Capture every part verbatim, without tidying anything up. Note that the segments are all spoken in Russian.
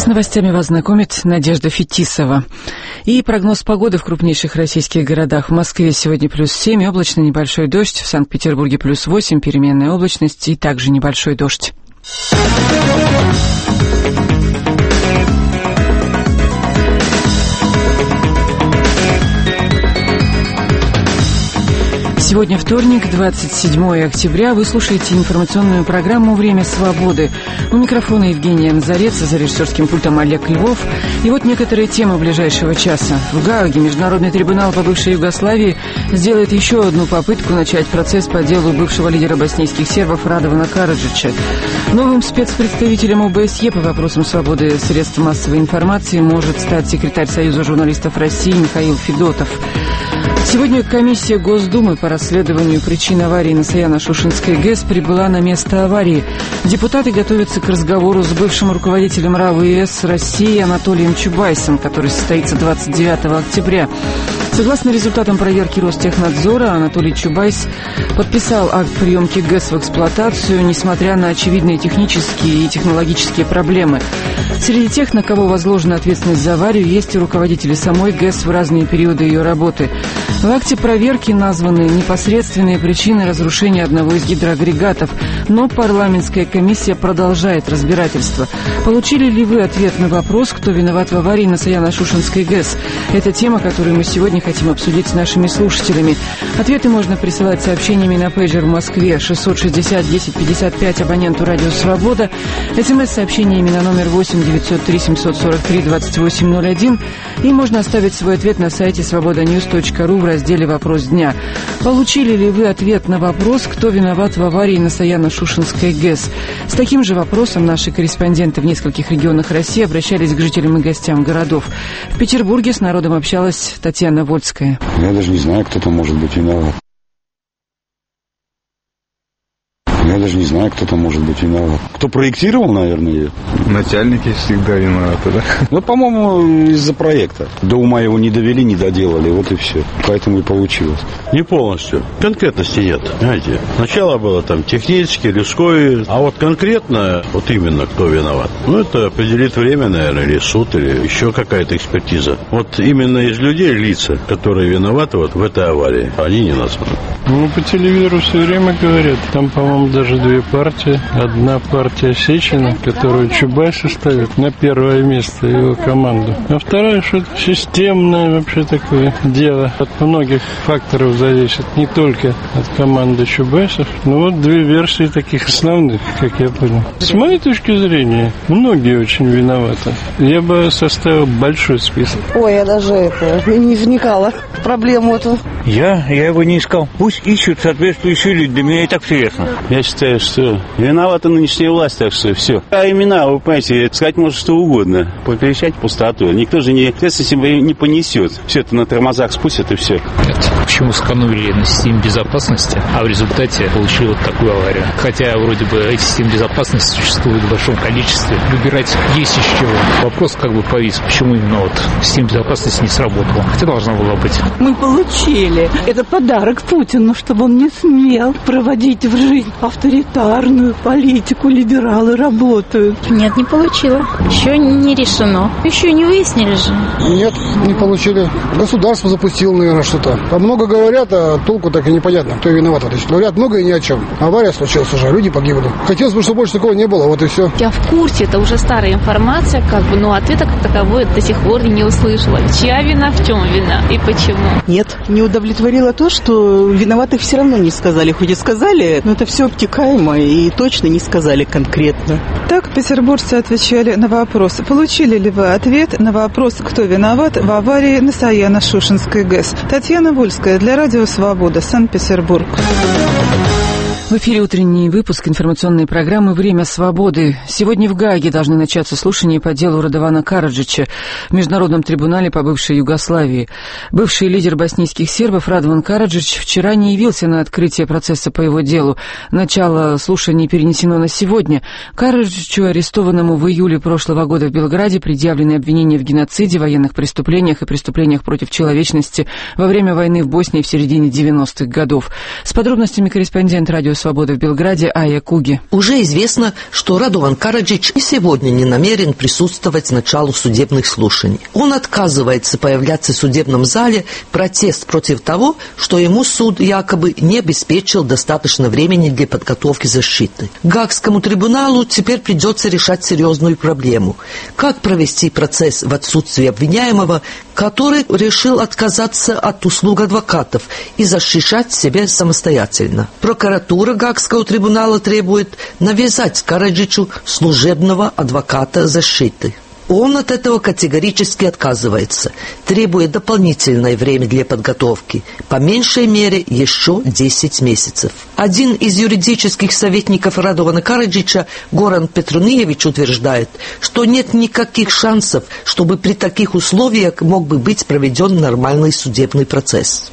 С новостями вас знакомит Надежда Фетисова. И прогноз погоды в крупнейших российских городах. В Москве сегодня плюс семь, облачно, небольшой дождь. В Санкт-Петербурге плюс восемь, переменная облачность и также небольшой дождь. Сегодня вторник, двадцать седьмое октября. Вы слушаете информационную программу «Время свободы». У микрофона Евгения Назарец, за режиссерским пультом Олег Львов. И вот некоторые темы ближайшего часа. В Гааге Международный трибунал по бывшей Югославии сделает еще одну попытку начать процесс по делу бывшего лидера боснийских сербов Радована Караджича. Новым спецпредставителем ОБСЕ по вопросам свободы средств массовой информации может стать секретарь Союза журналистов России Михаил Федотов. Сегодня комиссия Госдумы по расследованию причин аварии на Саяно-Шушенской ГЭС прибыла на место аварии. Депутаты готовятся к разговору с бывшим руководителем РАО ЕС России Анатолием Чубайсом, который состоится двадцать девятого октября. Согласно результатам проверки Ростехнадзора, Анатолий Чубайс подписал акт приемки ГЭС в эксплуатацию, несмотря на очевидные технические и технологические проблемы. Среди тех, на кого возложена ответственность за аварию, есть и руководители самой ГЭС в разные периоды ее работы. В акте проверки названы непосредственные причины разрушения одного из гидроагрегатов, но парламентская комиссия продолжает разбирательство. Получили ли вы ответ на вопрос, кто виноват в аварии на Саяно-Шушенской ГЭС? Это тема, которую мы сегодня хотим обсудить с нашими слушателями. Ответы можно присылать сообщениями на пейджер в Москве шестьсот шестьдесят десять пятьдесят пять абоненту «Радио Свобода», смс-сообщениями на номер восемь девятьсот три семьсот сорок три двадцать восемь ноль один, и можно оставить свой ответ на сайте свобода ньюс точка ру в разделе «Вопрос дня». Получили ли вы ответ на вопрос, кто виноват в аварии на Саяно-Шушенской ГЭС? С таким же вопросом наши корреспонденты в нескольких регионах России обращались к жителям и гостям городов. В Петербурге с народом общалась Татьяна Вольская. Я даже не знаю, кто там может быть виноват. Я даже не знаю, кто там может быть виноват. Кто проектировал, наверное, ее? Начальники всегда виноваты, да? Ну, по-моему, из-за проекта. До ума его не довели, не доделали, вот и все. Поэтому и получилось. Не полностью. Конкретности нет, знаете. Сначала было там технически, людское, а вот конкретно, вот именно кто виноват. Ну, это определит время, наверное, или суд, или еще какая-то экспертиза. Вот именно из людей лица, которые виноваты вот в этой аварии, они не названы. Ну, по телевизору все время говорят. Там, по-моему, даже две партии. Одна партия Сечина, которую Чубайс ставит на первое место, его команду. А вторая, что это системное вообще такое дело. От многих факторов зависит. Не только от команды Чубайсов. Но вот две версии таких основных, как я понял. С моей точки зрения, многие очень виноваты. Я бы составил большой список. Ой, я даже это, не вникала в проблему эту. Я? Я его не искал. Пусть ищут соответствующие люди. Для меня и так все ясно. Я считаю, что виновата нынешняя власть, так что все. А имена, вы понимаете, сказать может что угодно. Поперечать пустоту. Никто же не, ответственности не понесет. Все это на тормозах спустят и все. Почему сэкономили на системе безопасности, а в результате получили вот такую аварию? Хотя вроде бы эти системы безопасности существуют в большом количестве. Выбирать есть из чего. Вопрос как бы повис, почему именно вот система безопасности не сработала. Хотя должна была быть. Мы получили. Это подарок Путину, чтобы он не смел проводить в жизнь авторитарную политику. Либералы работают. Нет, не получила. Еще не решено. Еще не выяснили же. Нет, не получили. Государство запустило, наверное, что-то. Там много говорят, а толку так и непонятно, кто виноват. То есть говорят много и ни о чем. Авария случилась уже, люди погибли. Хотелось бы, чтобы больше такого не было, вот и все. Я в курсе, это уже старая информация, как бы, но ответа как таковой до сих пор не услышала. Чья вина, в чем вина и почему? Нет, не удовлетворило то, что виноватых все равно не сказали. Хоть и сказали, но это все обтекаемо и точно не сказали конкретно. Так петербуржцы отвечали на вопрос, получили ли вы ответ на вопрос, кто виноват в аварии на Саяно-Шушенской ГЭС. Татьяна Вольская для Радио Свобода, Санкт-Петербург. В эфире утренний выпуск информационной программы «Время свободы». Сегодня в Гааге должны начаться слушания по делу Радована Караджича в Международном трибунале по бывшей Югославии. Бывший лидер боснийских сербов Радован Караджич вчера не явился на открытие процесса по его делу. Начало слушаний перенесено на сегодня. Караджичу, арестованному в июле прошлого года в Белграде, предъявлены обвинения в геноциде, военных преступлениях и преступлениях против человечности во время войны в Боснии в середине девяностых годов. С подробностями корреспондент «Радио «Свобода» в Белграде Ая Куги. Уже известно, что Радован Караджич и сегодня не намерен присутствовать началу судебных слушаний. Он отказывается появляться в судебном зале, протест против того, что ему суд якобы не обеспечил достаточно времени для подготовки защиты. Гаагскому трибуналу теперь придется решать серьезную проблему. Как провести процесс в отсутствии обвиняемого, который решил отказаться от услуг адвокатов и защищать себя самостоятельно. Прокуратура Гаагского трибунала требует навязать Караджичу служебного адвоката защиты. Он от этого категорически отказывается, требуя дополнительное время для подготовки, по меньшей мере еще десять месяцев. Один из юридических советников Радована Караджича, Горан Петруниевич, утверждает, что нет никаких шансов, чтобы при таких условиях мог бы быть проведен нормальный судебный процесс.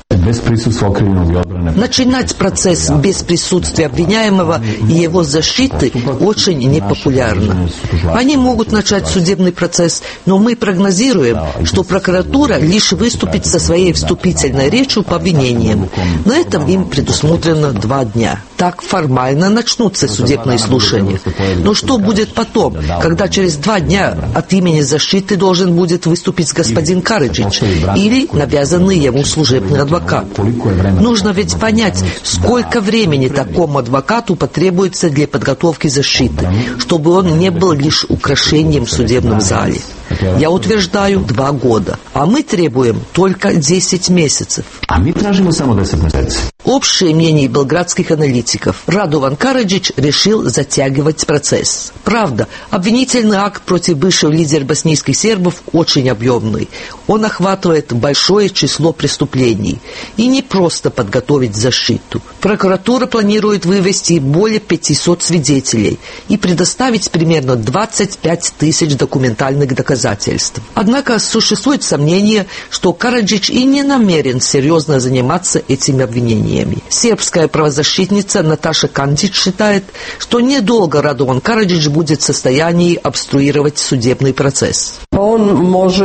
Начинать процесс без присутствия обвиняемого и его защиты очень непопулярно. Они могут начать судебный процесс, но мы прогнозируем, что прокуратура лишь выступит со своей вступительной речью по обвинениям. На этом им предусмотрено два дня. Так формально начнутся судебные слушания. Но что будет потом, когда через два дня от имени защиты должен будет выступить господин Караджич или навязанный ему служебный адвокат? Нужно ведь понять, сколько времени такому адвокату потребуется для подготовки защиты, чтобы он не был лишь украшением в судебном зале. Я утверждаю два года, а мы требуем только десять месяцев. А мы требуем само десять месяцев. Общее мнение белградских аналитиков. Радован Караджич решил затягивать процесс. Правда, обвинительный акт против бывшего лидера боснийских сербов очень объемный. Он охватывает большое число преступлений. И не просто подготовить защиту. Прокуратура планирует вывести более пятисот свидетелей и предоставить примерно двадцать пять тысяч документальных доказательств. Однако существует сомнение, что Караджич и не намерен серьезно заниматься этими обвинениями. Сербская правозащитница Наташа Кандич считает, что недолго Радован Караджич будет в состоянии обструировать судебный процесс. Он может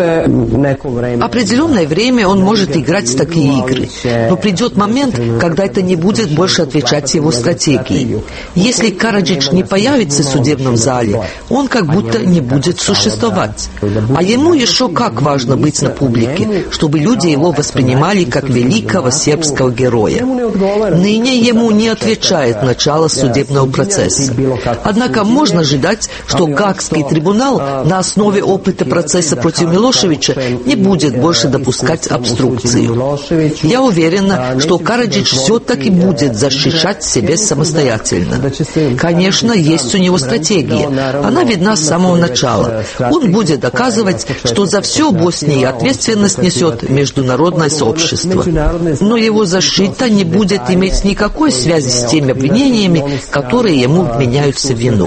определенное время он может играть в такие игры, но придет момент, когда это не будет больше отвечать его стратегии. Если Караджич не появится в судебном зале, он как будто не будет существовать. А ему еще как важно быть на публике, чтобы люди его воспринимали как великого сербского героя. Ныне ему не отвечает начало судебного процесса. Однако можно ожидать, что Гаагский трибунал на основе опыта процесса против Милошевича не будет больше допускать обструкцию. Я уверена, что Караджич все-таки будет защищать себя самостоятельно. Конечно, есть у него стратегия. Она видна с самого начала. Он будет доказывать, что за все в Боснии ответственность несет международное сообщество. Но его защита не будет иметь никакой связи с теми обвинениями, которые ему вменяются в вину.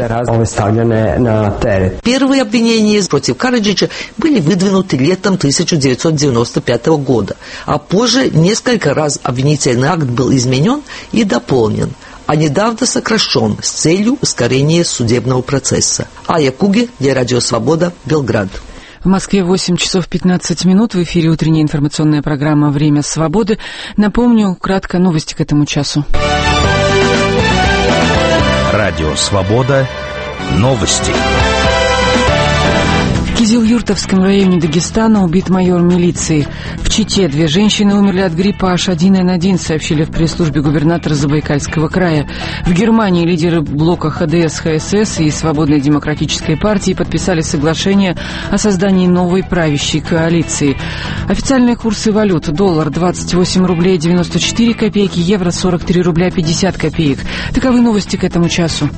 Первые обвинения против Караджича были выдвинуты летом тысяча девятьсот девяносто пятого года, а позже несколько раз обвинительный акт был изменен и дополнен, а недавно сокращен с целью ускорения судебного процесса. Ая Куги для Радио Свобода, Белград. В Москве восемь часов пятнадцать минут. В эфире утренняя информационная программа «Время свободы». Напомню, кратко новости к этому часу. Радио Свобода. Новости. В Кизилюртовском районе Дагестана убит майор милиции. В Чите две женщины умерли от гриппа эйч один эн один, сообщили в пресс-службе губернатора Забайкальского края. В Германии лидеры блока ха дэ эс ха эс эс и Свободной демократической партии подписали соглашение о создании новой правящей коалиции. Официальные курсы валют: доллар двадцать восемь рублей девяносто четыре копейки, евро сорок три рубля пятьдесят копеек. Таковы новости к этому часу.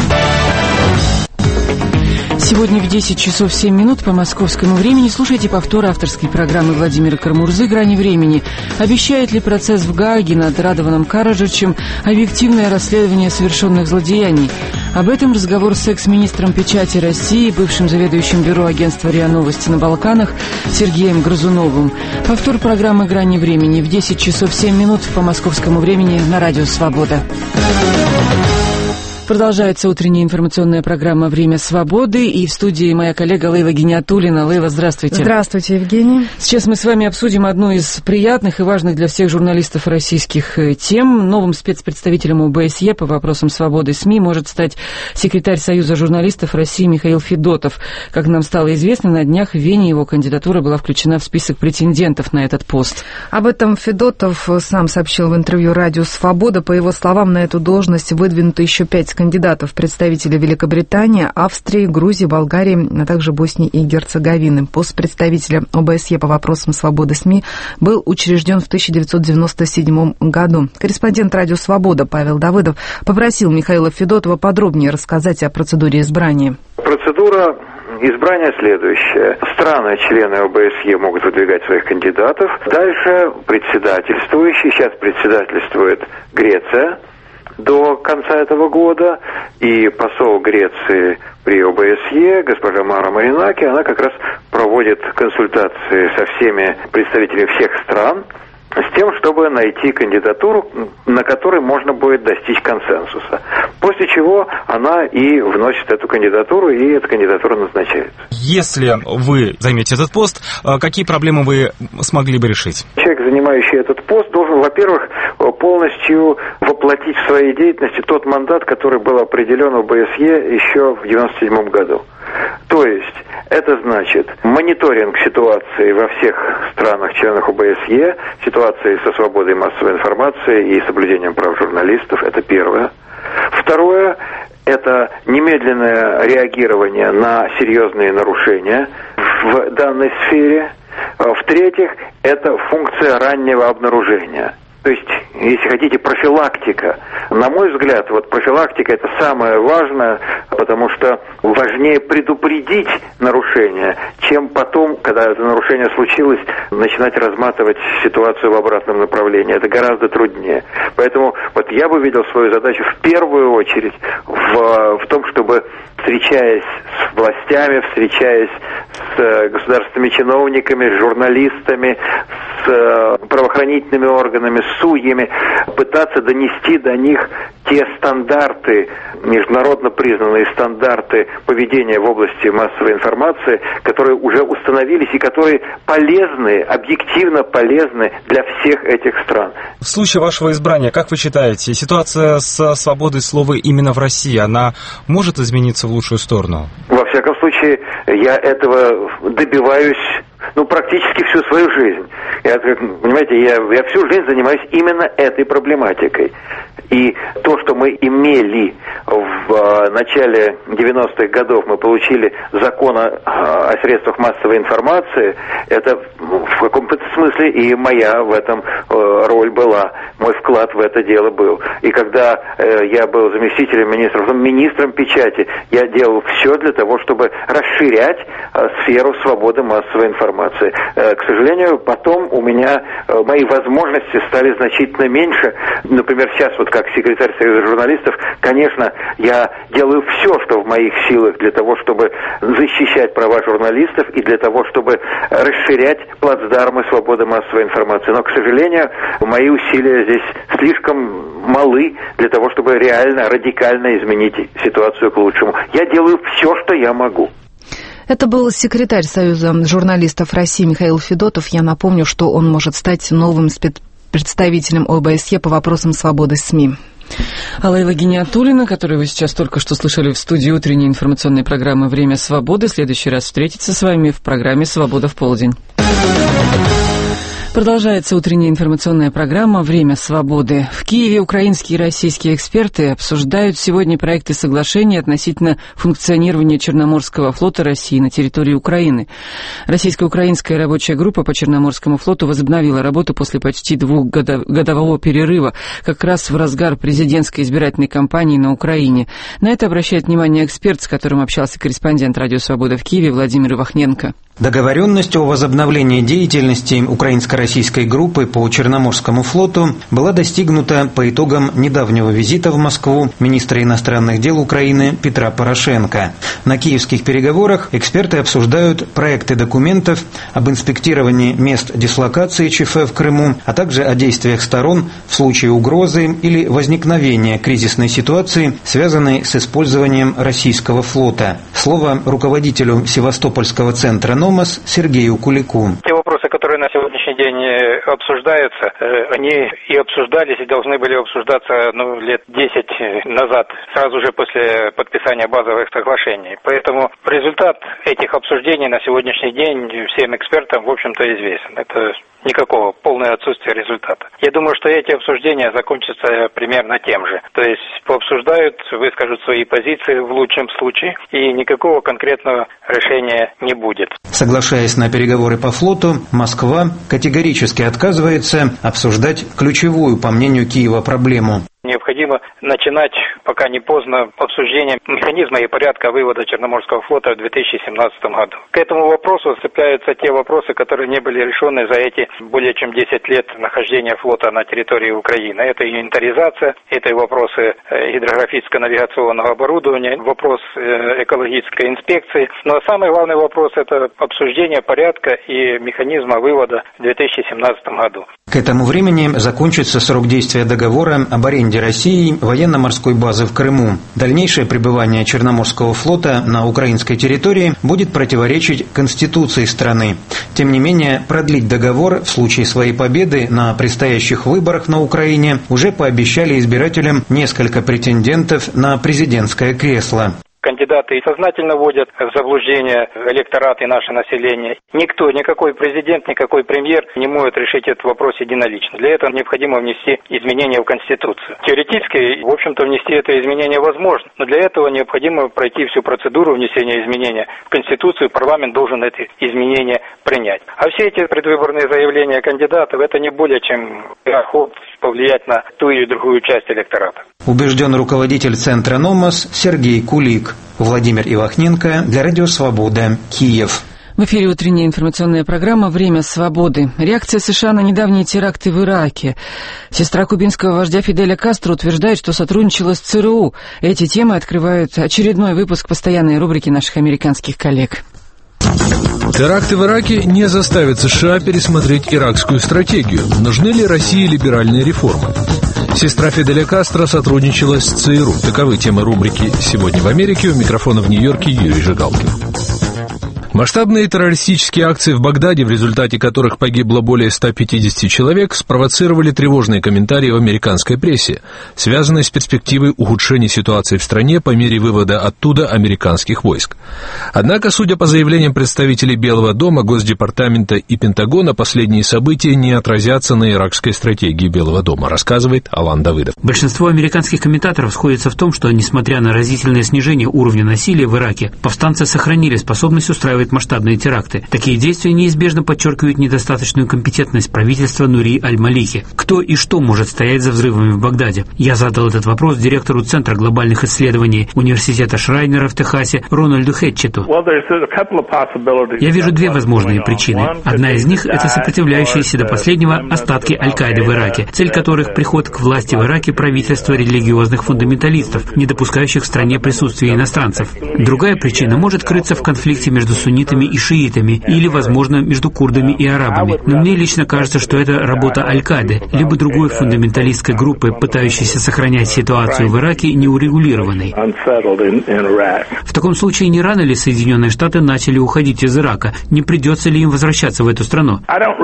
Сегодня в десять часов семь минут по московскому времени слушайте повтор авторской программы Владимира Карамурзы «Грани времени». Обещает ли процесс в Гааге над Радованом Караджичем объективное расследование совершенных злодеяний? Об этом разговор с экс-министром печати России, бывшим заведующим бюро агентства РИА Новости на Балканах Сергеем Грызуновым. Повтор программы «Грани времени» в десять часов семь минут по московскому времени на Радио Свобода. Продолжается утренняя информационная программа «Время свободы». И в студии моя коллега Лейла Гиниатуллина. Лейла, здравствуйте. Здравствуйте, Евгений. Сейчас мы с вами обсудим одну из приятных и важных для всех журналистов российских тем. Новым спецпредставителем ОБСЕ по вопросам свободы СМИ может стать секретарь Союза журналистов России Михаил Федотов. Как нам стало известно, на днях в Вене его кандидатура была включена в список претендентов на этот пост. Об этом Федотов сам сообщил в интервью «Радио Свобода». По его словам, на эту должность выдвинуто еще пять кандидатов, представители Великобритании, Австрии, Грузии, Болгарии, а также Боснии и Герцеговины. Пост представителя ОБСЕ по вопросам свободы СМИ был учрежден в тысяча девятьсот девяносто седьмом году. Корреспондент «Радио Свобода» Павел Давыдов попросил Михаила Федотова подробнее рассказать о процедуре избрания. Процедура избрания следующая. Страны, члены ОБСЕ, могут выдвигать своих кандидатов. Дальше председательствующий, сейчас председательствует Греция до конца этого года, и посол Греции при ОБСЕ, госпожа Мара Маринаки, она как раз проводит консультации со всеми представителями всех стран, с тем, чтобы найти кандидатуру, на которой можно будет достичь консенсуса. После чего она и вносит эту кандидатуру, и эта кандидатура назначается. Если вы займете этот пост, какие проблемы вы смогли бы решить? Человек, занимающий этот пост, должен, во-первых, полностью воплотить в своей деятельности тот мандат, который был определен ОБСЕ еще в девяносто седьмом году. То есть, это значит мониторинг ситуации во всех странах-членах ОБСЕ, ситуации со свободой массовой информации и соблюдением прав журналистов, это первое. Второе, это немедленное реагирование на серьезные нарушения в данной сфере. В-третьих, это функция раннего обнаружения. То есть, если хотите, профилактика. На мой взгляд, вот профилактика – это самое важное, потому что важнее предупредить нарушение, чем потом, когда это нарушение случилось, начинать разматывать ситуацию в обратном направлении. Это гораздо труднее. Поэтому вот я бы видел свою задачу в первую очередь в, в том, чтобы, встречаясь с властями, встречаясь с государственными чиновниками, с журналистами, с правоохранительными органами, с судьями, пытаться донести до них те стандарты, международно признанные стандарты поведения в области массовой информации, которые уже установились и которые полезны, объективно полезны для всех этих стран. В случае вашего избрания, как вы считаете, ситуация с свободой слова именно в России, она может измениться в лучшую сторону? Во всяком случае, я этого добиваюсь, ну, практически всю свою жизнь. Я, понимаете, я, я всю жизнь занимаюсь именно этой проблематикой. И то, что мы имели в э, начале девяностых годов, мы получили закон о, о средствах массовой информации, это в каком-то смысле и моя в этом э, роль была, мой вклад в это дело был. И когда э, я был заместителем министра, министром печати, я делал все для того, чтобы расширять э, сферу свободы массовой информации. Э, к сожалению, потом у меня э, мои возможности стали значительно меньше. Например, сейчас вот как секретарь Союза журналистов, конечно, я делаю все, что в моих силах для того, чтобы защищать права журналистов и для того, чтобы расширять плацдармы свободы массовой информации. Но, к сожалению, мои усилия здесь слишком малы для того, чтобы реально, радикально изменить ситуацию к лучшему. Я делаю все, что я могу. Это был секретарь Союза журналистов России Михаил Федотов. Я напомню, что он может стать новым спецпредставителем ОБСЕ по вопросам свободы СМИ. А Лейла Гиниатуллина, которую вы сейчас только что слышали в студии утренней информационной программы «Время свободы», в следующий раз встретится с вами в программе «Свобода в полдень». Продолжается утренняя информационная программа «Время свободы». В Киеве украинские и российские эксперты обсуждают сегодня проекты соглашений относительно функционирования Черноморского флота России на территории Украины. Российско-украинская рабочая группа по Черноморскому флоту возобновила работу после почти двухгодового перерыва, как раз в разгар президентской избирательной кампании на Украине. На это обращает внимание эксперт, с которым общался корреспондент «Радио Свобода» в Киеве Владимир Вахненко. Договоренность о возобновлении деятельности украинско-российской группы по Черноморскому флоту была достигнута по итогам недавнего визита в Москву министра иностранных дел Украины Петра Порошенко. На киевских переговорах эксперты обсуждают проекты документов об инспектировании мест дислокации ЧФ в Крыму, а также о действиях сторон в случае угрозы или возникновения кризисной ситуации, связанной с использованием российского флота. Слово руководителю Севастопольского центра НОМАС Сергею Кулику. Те вопросы, которые на сегодняшний день обсуждаются, они и обсуждались, и должны были обсуждаться ну, лет десять назад, сразу же после подписания базовых соглашений. Поэтому результат этих обсуждений на сегодняшний день всем экспертам, в общем-то, известен. Это никакого, полное отсутствие результата. Я думаю, что эти обсуждения закончатся примерно тем же. То есть пообсуждают, выскажут свои позиции в лучшем случае, и никакого конкретного решения не будет. Соглашаясь на переговоры по флоту, Москва категорически отказывается обсуждать ключевую, по мнению Киева, проблему. Необходимо начинать, пока не поздно, обсуждение механизма и порядка вывода Черноморского флота в две тысячи семнадцатом году. К этому вопросу цепляются те вопросы, которые не были решены за эти более чем десять лет нахождения флота на территории Украины. Это инвентаризация, это и вопросы гидрографическо-навигационного оборудования, вопрос экологической инспекции. Но самый главный вопрос – это обсуждение порядка и механизма вывода в две тысячи семнадцатом году. К этому времени закончится срок действия договора об аренде России военно-морской базы в Крыму. Дальнейшее пребывание Черноморского флота на украинской территории будет противоречить Конституции страны. Тем не менее, продлить договор в случае своей победы на предстоящих выборах на Украине уже пообещали избирателям несколько претендентов на президентское кресло. Кандидаты сознательно вводят в заблуждение электорат и наше население. Никто, никакой президент, никакой премьер не может решить этот вопрос единолично. Для этого необходимо внести изменения в Конституцию. Теоретически, в общем-то, внести это изменение возможно, но для этого необходимо пройти всю процедуру внесения изменения в Конституцию. Парламент должен эти изменения принять. А все эти предвыборные заявления кандидатов – это не более чем ход повлиять на ту или другую часть электората. Убежден руководитель Центра НОМАС Сергей Кулик. Владимир Ивахненко для Радио Свобода, Киев. В эфире утренняя информационная программа «Время свободы». Реакция США на недавние теракты в Ираке. Сестра кубинского вождя Фиделя Кастро утверждает, что сотрудничала с ЦРУ. Эти темы открывают очередной выпуск постоянной рубрики наших американских коллег. Теракты в Ираке не заставят США пересмотреть иракскую стратегию. Нужны ли России либеральные реформы? Сестра Фиделя Кастро сотрудничала с ЦРУ. Таковы темы рубрики «Сегодня в Америке». У микрофона в Нью-Йорке Юрий Жигалкин. Масштабные террористические акции в Багдаде, в результате которых погибло более ста пятидесяти человек, спровоцировали тревожные комментарии в американской прессе, связанные с перспективой ухудшения ситуации в стране по мере вывода оттуда американских войск. Однако, судя по заявлениям представителей Белого дома, Госдепартамента и Пентагона, последние события не отразятся на иракской стратегии Белого дома, рассказывает Алан Давыдов. Большинство американских комментаторов сходятся в том, что, несмотря на разительное снижение уровня насилия в Ираке, повстанцы сохранили способность устраивать масштабные теракты. Такие действия неизбежно подчеркивают недостаточную компетентность правительства Нури Аль-Малики. Кто и что может стоять за взрывами в Багдаде? Я задал этот вопрос директору Центра глобальных исследований Университета Шрайнера в Техасе Рональду Хетчету. Я вижу две возможные причины. Одна из них – это сопротивляющиеся до последнего остатки Аль-Каиды в Ираке, цель которых – приход к власти в Ираке правительства религиозных фундаменталистов, не допускающих в стране присутствия иностранцев. Другая причина может крыться в конфликте между суннитами и шиитами, или, возможно, между курдами и арабами. Но мне лично кажется, что это работа Аль-Каиды, либо другой фундаменталистской группы, пытающейся сохранять ситуацию в Ираке неурегулированной. В таком случае, не рано ли Соединенные Штаты начали уходить из Ирака? Не придется ли им возвращаться в эту страну?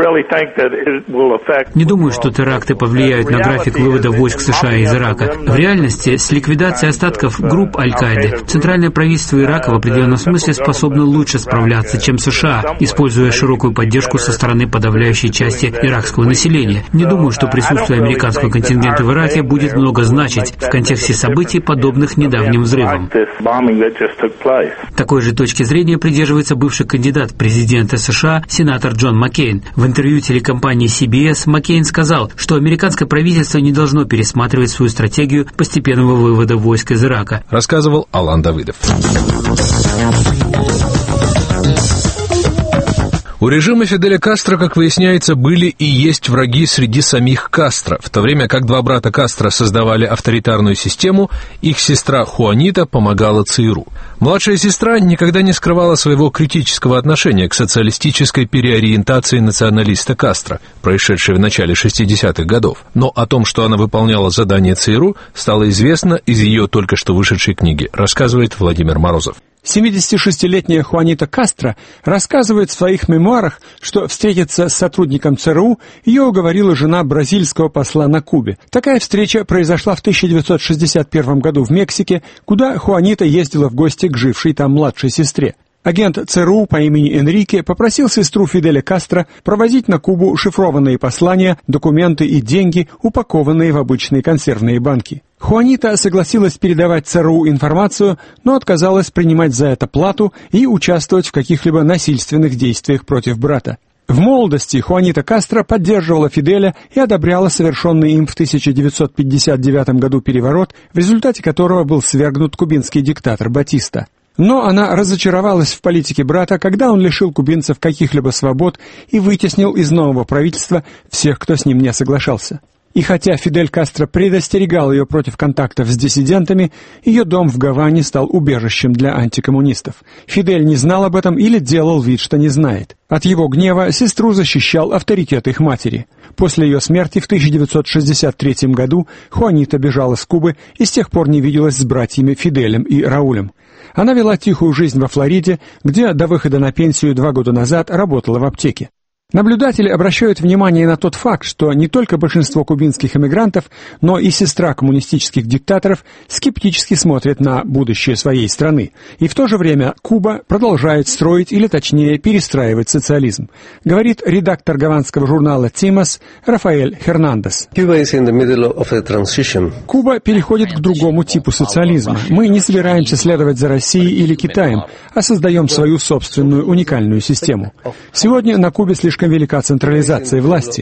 Не думаю, что теракты повлияют на график вывода войск США из Ирака. В реальности, с ликвидацией остатков групп Аль-Каиды, центральное правительство Ирака в определенном смысле способно лучше справляться, чем США, используя широкую поддержку со стороны подавляющей части иракского населения. Не думаю, что присутствие американского контингента в Ираке будет много значить в контексте событий, подобных недавним взрывам. Такой же точки зрения придерживается бывший кандидат в президенты США, сенатор Джон Маккейн. В интервью телекомпании си би эс Маккейн сказал, что американское правительство не должно пересматривать свою стратегию постепенного вывода войск из Ирака. Рассказывал Алан Давыдов. У режима Фиделя Кастро, как выясняется, были и есть враги среди самих Кастро. В то время как два брата Кастро создавали авторитарную систему, их сестра Хуанита помогала ЦРУ. Младшая сестра никогда не скрывала своего критического отношения к социалистической переориентации националиста Кастро, происшедшей в начале шестидесятых годов. Но о том, что она выполняла задание ЦРУ, стало известно из ее только что вышедшей книги, рассказывает Владимир Морозов. семидесятишестилетняя Хуанита Кастро рассказывает в своих мемуарах, что встретиться с сотрудником ЦРУ ее уговорила жена бразильского посла на Кубе. Такая встреча произошла в тысяча девятьсот шестьдесят первом году в Мексике, куда Хуанита ездила в гости к жившей там младшей сестре. Агент ЦРУ по имени Энрике попросил сестру Фиделя Кастро провозить на Кубу шифрованные послания, документы и деньги, упакованные в обычные консервные банки. Хуанита согласилась передавать ЦРУ информацию, но отказалась принимать за это плату и участвовать в каких-либо насильственных действиях против брата. В молодости Хуанита Кастро поддерживала Фиделя и одобряла совершенный им в тысяча девятьсот пятьдесят девятом году переворот, в результате которого был свергнут кубинский диктатор Батиста. Но она разочаровалась в политике брата, когда он лишил кубинцев каких-либо свобод и вытеснил из нового правительства всех, кто с ним не соглашался. И хотя Фидель Кастро предостерегал ее против контактов с диссидентами, ее дом в Гаване стал убежищем для антикоммунистов. Фидель не знал об этом или делал вид, что не знает. От его гнева сестру защищал авторитет их матери. После ее смерти в тысяча девятьсот шестьдесят третьем году Хуанита бежала с Кубы и с тех пор не виделась с братьями Фиделем и Раулем. Она вела тихую жизнь во Флориде, где до выхода на пенсию два года назад работала в аптеке. Наблюдатели обращают внимание на тот факт, что не только большинство кубинских эмигрантов, но и сестра коммунистических диктаторов скептически смотрят на будущее своей страны. И в то же время Куба продолжает строить, или точнее перестраивать социализм, говорит редактор гаванского журнала «Тимос» Рафаэль Хернандес. Куба переходит к другому типу социализма. Мы не собираемся следовать за Россией или Китаем, а создаем свою собственную уникальную систему. Сегодня на Кубе слишком велика централизация власти.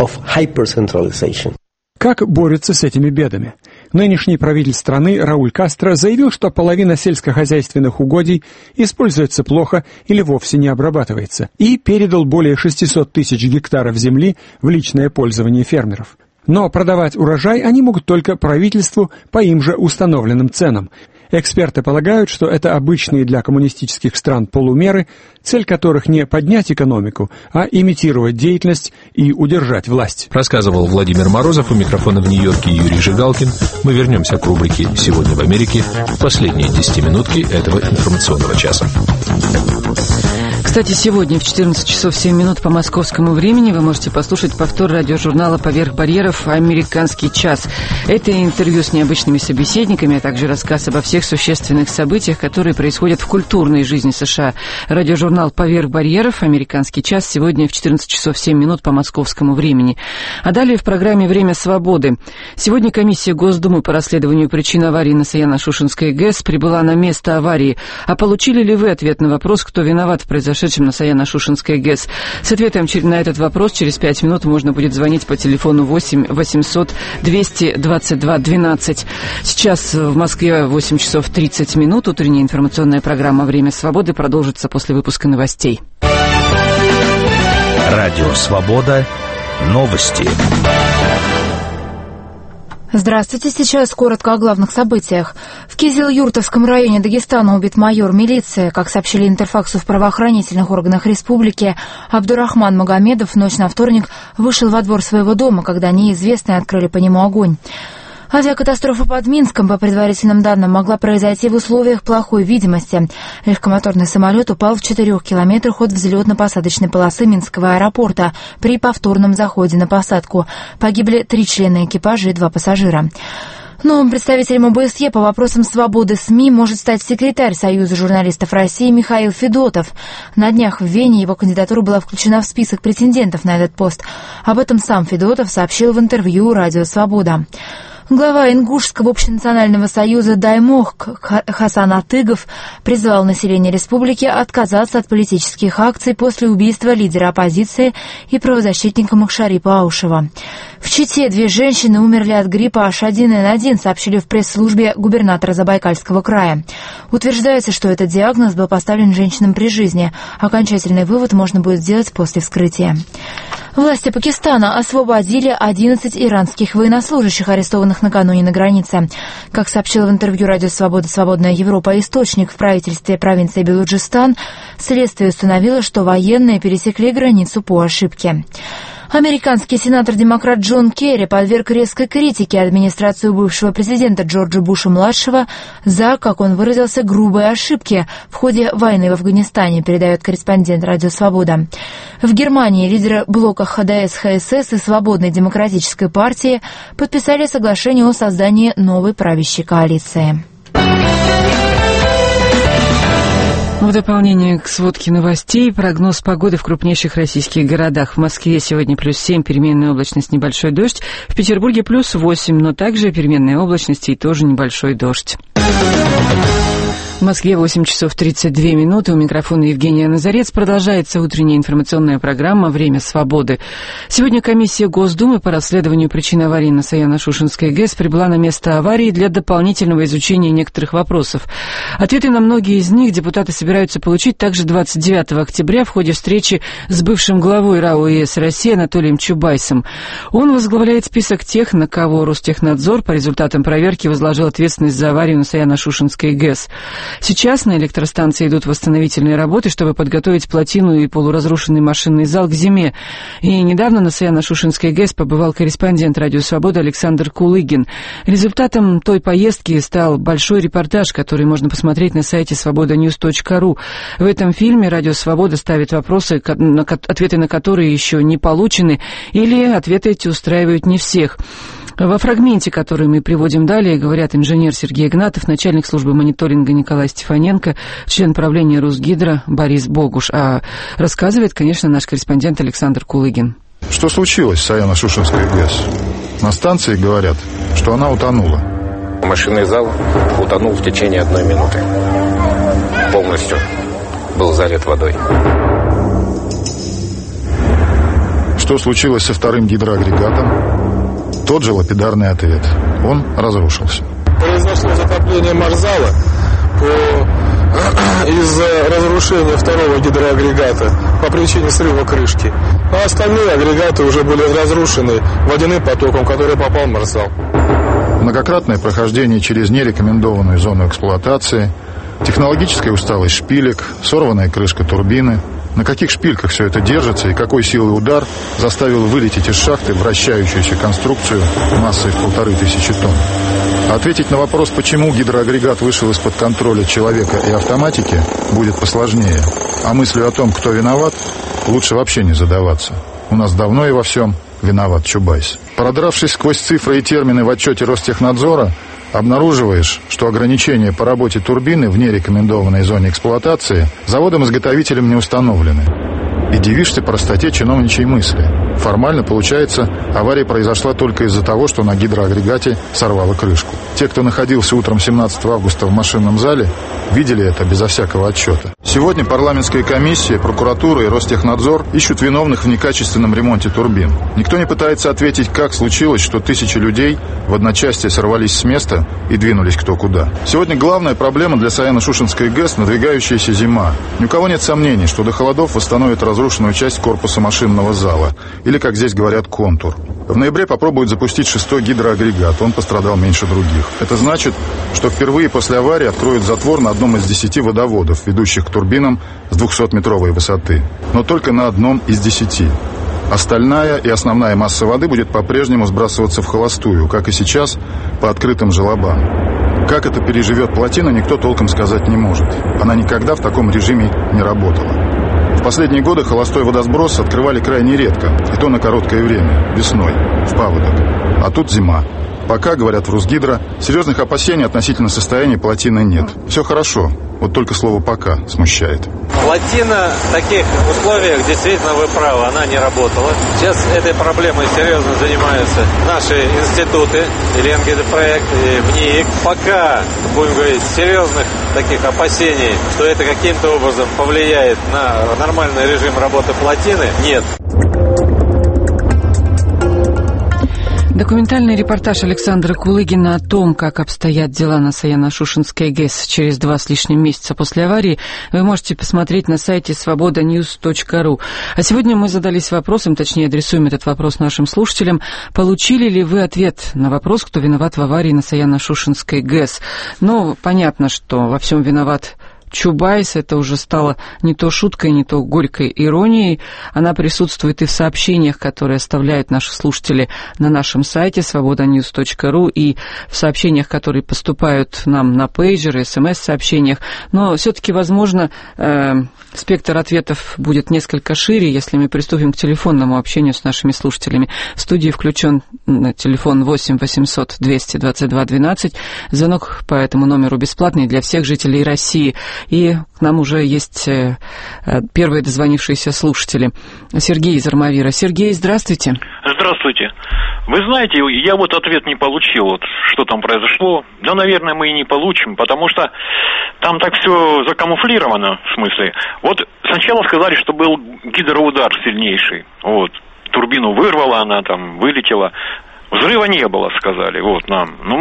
Как борются с этими бедами? Нынешний правитель страны Рауль Кастро заявил, что половина сельскохозяйственных угодий используется плохо или вовсе не обрабатывается, и передал более шестисот тысяч гектаров земли в личное пользование фермеров. Но продавать урожай они могут только правительству по им же установленным ценам. Эксперты полагают, что это обычные для коммунистических стран полумеры, цель которых не поднять экономику, а имитировать деятельность и удержать власть. Рассказывал Владимир Морозов, у микрофона в Нью-Йорке Юрий Жигалкин. Мы вернемся к рубрике «Сегодня в Америке» в последние десятиминутки этого информационного часа. Кстати, сегодня в четырнадцать часов семь минут по московскому времени вы можете послушать повтор радиожурнала «Поверх барьеров. Американский час». Это интервью с необычными собеседниками, а также рассказ обо всех существенных событиях, которые происходят в культурной жизни США. Радиожурнал «Поверх барьеров. Американский час» сегодня в четырнадцать часов семь минут по московскому времени. А далее в программе «Время свободы». Сегодня комиссия Госдумы по расследованию причин аварии на Саяно-Шушенской ГЭС прибыла на место аварии. А получили ли вы ответ на вопрос, кто виноват в произошедшем на Саяно-Шушенской ГЭС? С ответом на этот вопрос через пять минут можно будет звонить по телефону восемь восемьсот двести двадцать два двенадцать. Сейчас в Москве восемь часов тридцать минут. Утренняя информационная программа «Время свободы» продолжится после выпуска новостей. Радио «Свобода». Новости. Здравствуйте, сейчас коротко о главных событиях. В Кизил-Юртовском районе Дагестана убит майор милиции. Как сообщили Интерфаксу в правоохранительных органах республики, Абдурахман Магомедов в ночь на вторник вышел во двор своего дома, когда неизвестные открыли по нему огонь. Авиакатастрофа под Минском, по предварительным данным, могла произойти в условиях плохой видимости. Легкомоторный самолет упал в четырех километрах от взлетно-посадочной полосы Минского аэропорта при повторном заходе на посадку. Погибли три члена экипажа и два пассажира. Новым представителем ОБСЕ по вопросам свободы СМИ может стать секретарь Союза журналистов России Михаил Федотов. На днях в Вене его кандидатура была включена в список претендентов на этот пост. Об этом сам Федотов сообщил в интервью «Радио Свобода». Глава Ингушского общенационального союза «Даймох» Хасан Атыгов призвал население республики отказаться от политических акций после убийства лидера оппозиции и правозащитника Махшарипа Аушева. В Чите две женщины умерли от гриппа эйч один эн один, сообщили в пресс-службе губернатора Забайкальского края. Утверждается, что этот диагноз был поставлен женщинам при жизни. Окончательный вывод можно будет сделать после вскрытия. Власти Пакистана освободили одиннадцать иранских военнослужащих, арестованных накануне на границе. Как сообщил в интервью радио «Свобода. Свободная Европа» источник в правительстве провинции Белуджистан, следствие установило, что военные пересекли границу по ошибке. Американский сенатор-демократ Джон Керри подверг резкой критике администрацию бывшего президента Джорджа Буша-младшего за, как он выразился, грубые ошибки в ходе войны в Афганистане, передает корреспондент «Радио Свобода». В Германии лидеры блока ха дэ эс ха эс эс и Свободной демократической партии подписали соглашение о создании новой правящей коалиции. В дополнение к сводке новостей, прогноз погоды в крупнейших российских городах. В Москве сегодня плюс семь, переменная облачность, небольшой дождь. В Петербурге плюс восемь, но также переменная облачность и тоже небольшой дождь. В Москве восемь часов тридцать две минуты. У микрофона Евгения Назарец. Продолжается утренняя информационная программа «Время свободы». Сегодня комиссия Госдумы по расследованию причин аварии на Саяно-Шушенской ГЭС прибыла на место аварии для дополнительного изучения некоторых вопросов. Ответы на многие из них депутаты собираются получить также двадцать девятого октября в ходе встречи с бывшим главой РАО ЕС России Анатолием Чубайсом. Он возглавляет список тех, на кого Ростехнадзор по результатам проверки возложил ответственность за аварию на Саяно-Шушенской ГЭС. Сейчас на электростанции идут восстановительные работы, чтобы подготовить плотину и полуразрушенный машинный зал к зиме. И недавно на Саяно-Шушенской ГЭС побывал корреспондент «Радио Свобода» Александр Кулыгин. Результатом той поездки стал большой репортаж, который можно посмотреть на сайте свобода ньюс точка ру. В этом фильме «Радио Свобода» ставит вопросы, ответы на которые еще не получены, или ответы эти устраивают не всех. Во фрагменте, который мы приводим далее, говорят инженер Сергей Игнатов, начальник службы мониторинга Николай Стефаненко, член правления Русгидро Борис Богуш. А рассказывает, конечно, наш корреспондент Александр Кулыгин. Что случилось с Саяно-Шушенской ГЭС? На станции говорят, что она утонула. Машинный зал утонул в течение одной минуты. Полностью был залит водой. Что случилось со вторым гидроагрегатом? Тот же лапидарный ответ. Он разрушился. Произошло затопление маршзала по... из-за разрушения второго гидроагрегата по причине срыва крышки. А остальные агрегаты уже были разрушены водяным потоком, который попал в маршзал. Многократное прохождение через нерекомендованную зону эксплуатации, технологическая усталость шпилек, сорванная крышка турбины. На каких шпильках все это держится и какой силой удар заставил вылететь из шахты вращающуюся конструкцию массой в полторы тысячи тонн? Ответить на вопрос, почему гидроагрегат вышел из-под контроля человека и автоматики, будет посложнее. А мыслью о том, кто виноват, лучше вообще не задаваться. У нас давно и во всем виноват Чубайс. Продравшись сквозь цифры и термины в отчете Ростехнадзора, обнаруживаешь, что ограничения по работе турбины в нерекомендованной зоне эксплуатации заводом-изготовителем не установлены. И дивишься простоте чиновничьей мысли. Формально, получается, авария произошла только из-за того, что на гидроагрегате сорвало крышку. Те, кто находился утром семнадцатого августа в машинном зале, видели это безо всякого отчета. Сегодня парламентская комиссия, прокуратура и Ростехнадзор ищут виновных в некачественном ремонте турбин. Никто не пытается ответить, как случилось, что тысячи людей в одночасье сорвались с места и двинулись кто куда. Сегодня главная проблема для Саяно-Шушенской ГЭС – надвигающаяся зима. Ни у кого нет сомнений, что до холодов восстановят разрушенную часть корпуса машинного зала, или, как здесь говорят, контур. В ноябре попробуют запустить шестой гидроагрегат, он пострадал меньше других. Это значит, что впервые после аварии откроют затвор на одном из десяти водоводов, ведущих к турбинам с двухсотметровой высоты. Но только на одном из десяти. Остальная и основная масса воды будет по-прежнему сбрасываться в холостую, как и сейчас, по открытым желобам. Как это переживет плотина, никто толком сказать не может. Она никогда в таком режиме не работала. В последние годы холостой водосброс открывали крайне редко, и то на короткое время, весной, в паводок. А тут зима. Пока, говорят в Русгидро, серьезных опасений относительно состояния плотины нет. Все хорошо. Вот только слово «пока» смущает. Плотина в таких условиях, действительно, вы правы, она не работала. Сейчас этой проблемой серьезно занимаются наши институты, и Ленгидопроект, и ВНИИК. Пока, будем говорить, серьезных таких опасений, что это каким-то образом повлияет на нормальный режим работы плотины, нет. Документальный репортаж Александра Кулыгина о том, как обстоят дела на Саяно-Шушенской ГЭС через два с лишним месяца после аварии, вы можете посмотреть на сайте свобода ньюс точка ру. А сегодня мы задались вопросом, точнее адресуем этот вопрос нашим слушателям. Получили ли вы ответ на вопрос, кто виноват в аварии на Саяно-Шушенской ГЭС? Ну, понятно, что во всем виноват Чубайс, это уже стало не то шуткой, не то горькой иронией. Она присутствует и в сообщениях, которые оставляют наши слушатели на нашем сайте свобода ньюс точка ру, и в сообщениях, которые поступают нам на пейджеры, смс-сообщениях. Но все-таки, возможно, э, спектр ответов будет несколько шире, если мы приступим к телефонному общению с нашими слушателями. В студии включен телефон восемь восемьсот двести двадцать два двенадцать. Звонок по этому номеру бесплатный для всех жителей России. И к нам уже есть первые дозвонившиеся слушатели. Сергей из Армавира. Сергей, здравствуйте. Здравствуйте. Вы знаете, я вот ответ не получил, вот, что там произошло. Да, наверное, мы и не получим, потому что там так все закамуфлировано, в смысле. Вот сначала сказали, что был гидроудар сильнейший. Вот. Турбину вырвала, она там вылетела. Взрыва не было, сказали, вот нам. Ну,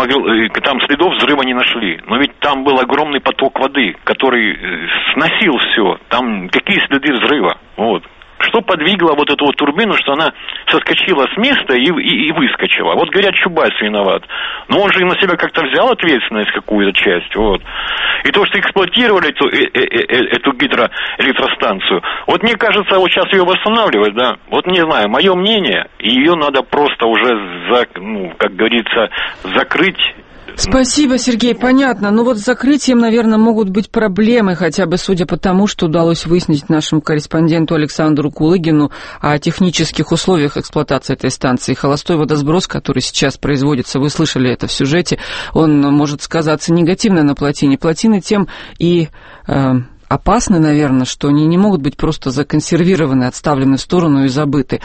там следов взрыва не нашли. Но ведь там был огромный поток воды, который сносил все. Там какие следы взрыва? Вот. Что подвигло вот эту вот турбину, что она соскочила с места и, и, и выскочила. Вот, говорят, Чубайс виноват. Но он же на себя как-то взял ответственность какую-то часть. Вот. И то, что эксплуатировали эту, э, э, э, эту гидроэлектростанцию, вот мне кажется, вот сейчас ее восстанавливать, да, вот не знаю, мое мнение, ее надо просто уже, за, ну, как говорится, закрыть. Спасибо, Сергей, понятно. Но вот с закрытием, наверное, могут быть проблемы, хотя бы судя по тому, что удалось выяснить нашему корреспонденту Александру Кулыгину о технических условиях эксплуатации этой станции. Холостой водосброс, который сейчас производится, вы слышали это в сюжете, он может сказаться негативно на плотине. Плотины тем и... Э, опасны, наверное, что они не могут быть просто законсервированы, отставлены в сторону и забыты.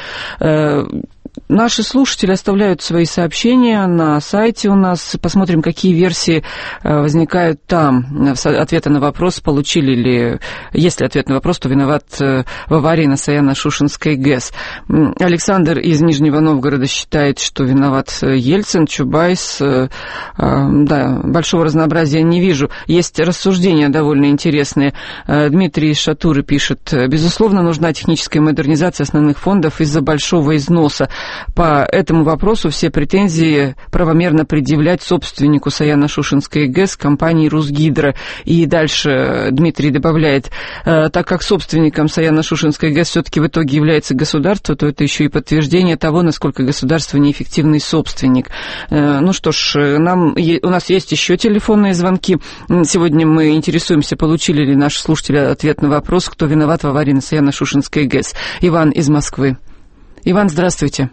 Наши слушатели оставляют свои сообщения на сайте у нас. Посмотрим, какие версии возникают там. Ответы на вопрос, получили ли... Есть ли ответ на вопрос, кто виноват в аварии на Саяно-Шушенской ГЭС. Александр из Нижнего Новгорода считает, что виноват Ельцин, Чубайс. Да, большого разнообразия не вижу. Есть рассуждения довольно интересные. Дмитрий из Шатуры пишет: безусловно, нужна техническая модернизация основных фондов из-за большого износа. По этому вопросу все претензии правомерно предъявлять собственнику Саяно-Шушенской ГЭС, компании «Русгидро». И дальше Дмитрий добавляет: так как собственником Саяно-Шушенской ГЭС все-таки в итоге является государство, то это еще и подтверждение того, насколько государство неэффективный собственник. Ну что ж, нам, у нас есть еще телефонные звонки. Сегодня мы интересуемся, получили ли наши слушатели ответ на вопрос, кто виноват в аварии на Саяно-Шушенской ГЭС. Иван из Москвы. Иван, здравствуйте.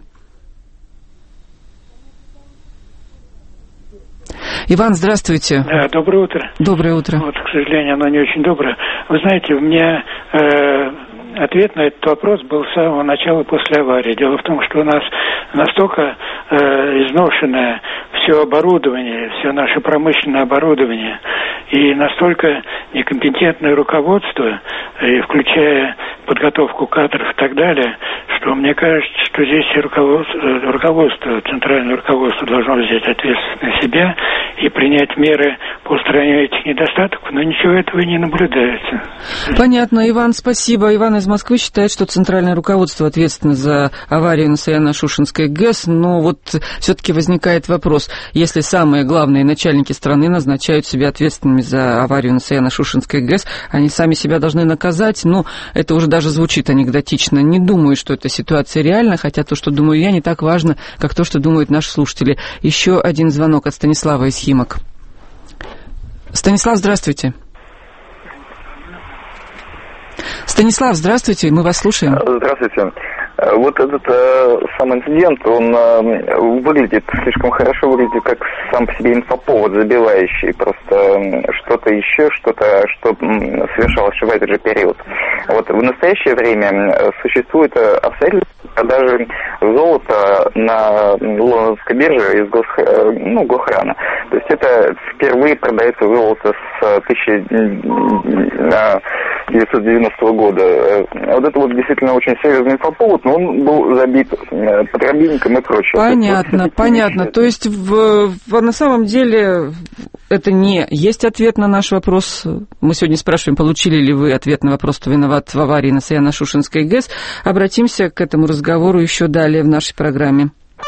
Иван, здравствуйте. Да, доброе утро. Доброе утро. Вот, к сожалению, оно не очень доброе. Вы знаете, у меня э, ответ на этот вопрос был с самого начала после аварии. Дело в том, что у нас настолько э, изношенное все оборудование, все наше промышленное оборудование, и настолько некомпетентное руководство, и включая подготовку кадров и так далее, что мне кажется, что здесь руководство, руководство, центральное руководство должно взять ответственность на себя и принять меры по устранению этих недостатков, но ничего этого не наблюдается. Понятно, Иван, спасибо. Иван из Москвы считает, что центральное руководство ответственно за аварию на Саяно-Шушенской ГЭС, но вот все-таки возникает вопрос, если самые главные начальники страны назначают себя ответственными за аварию на Саяно-Шушенской ГЭС, они сами себя должны наказать, но это уже даже звучит анекдотично. Не думаю, что эта ситуация реальна, хотя то, что думаю я, не так важно, как то, что думают наши слушатели. Еще один звонок от Станислава из Химок. Станислав, здравствуйте. Станислав, здравствуйте, мы вас слушаем. Здравствуйте. Вот этот э, сам инцидент, он э, выглядит слишком хорошо, выглядит как сам по себе инфоповод забивающий, просто э, что-то еще, что-то, что э, совершалось в этот же период. Вот в настоящее время э, существует э, обстоятельства продажи золота на лондонской бирже из гос, э, ну, Гохрана. То есть это впервые продается золото с тысяча девятьсот девяностого года. Вот это вот действительно очень серьезный инфоповод, но он был забит подробинником и прочее. Понятно, вот, понятно. То есть в, в, на самом деле это не есть ответ на наш вопрос. Мы сегодня спрашиваем, получили ли вы ответ на вопрос, кто виноват в аварии на Саяно-Шушенской ГЭС. Обратимся к этому разговору еще далее в нашей программе.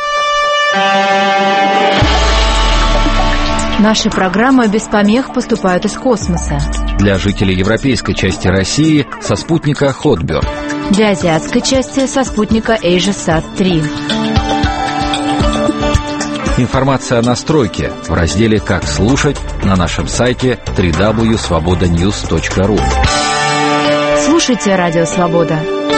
Наши программы без помех поступают из космоса. Для жителей европейской части России со спутника Хотберд. Для азиатской части со спутника AsiaSat три. Информация о настройке в разделе «Как слушать» на нашем сайте дабл ю дабл ю дабл ю точка свобода ньюс точка ру. Слушайте «Радио Свобода».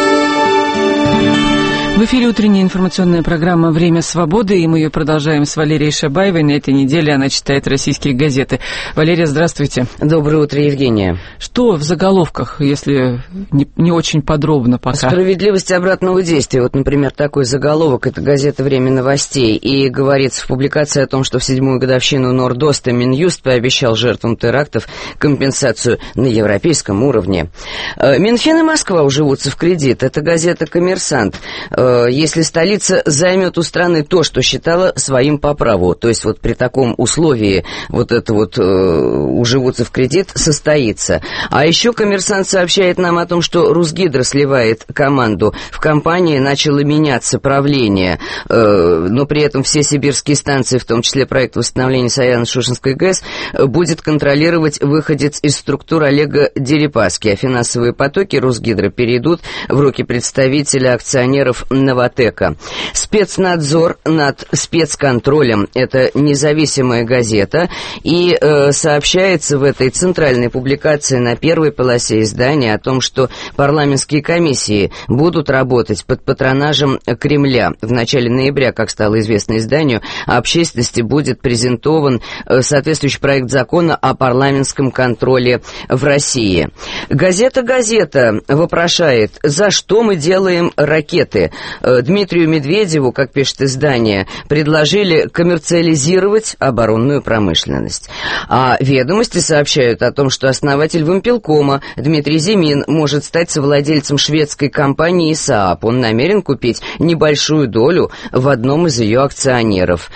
В эфире утренняя информационная программа «Время свободы», и мы ее продолжаем с Валерией Шабаевой. На этой неделе она читает российские газеты. Валерия, здравствуйте. Доброе утро, Евгения. Что в заголовках, если не, не очень подробно пока? Справедливость обратного действия. Вот, например, такой заголовок. Это газета «Время новостей». И говорится в публикации о том, что в седьмую годовщину Нордоста Минюст пообещал жертвам терактов компенсацию на европейском уровне. Минфин и Москва уживутся в кредит. Это газета «Коммерсант». Если столица займет у страны то, что считала своим по праву, то есть вот при таком условии вот это вот э, уживутся в кредит, состоится. А еще «Коммерсант» сообщает нам о том, что Русгидро сливает команду. В компании начало меняться правление, э, но при этом все сибирские станции, в том числе проект восстановления Саяно-Шушенской ГЭС, будет контролировать выходец из структур Олега Дерипаски, а финансовые потоки Русгидро перейдут в руки представителя акционеров Новотека. Спецнадзор над спецконтролем. Это независимая газета. И э, сообщается в этой центральной публикации на первой полосе издания о том, что парламентские комиссии будут работать под патронажем Кремля. В начале ноября, как стало известно изданию, общественности будет презентован э, соответствующий проект закона о парламентском контроле в России. Газета «Газета» вопрошает, за что мы делаем ракеты. Дмитрию Медведеву, как пишет издание, предложили коммерциализировать оборонную промышленность. А «Ведомости» сообщают о том, что основатель Вымпелкома Дмитрий Зимин может стать совладельцем шведской компании СААП. Он намерен купить небольшую долю в одном из ее акционеров.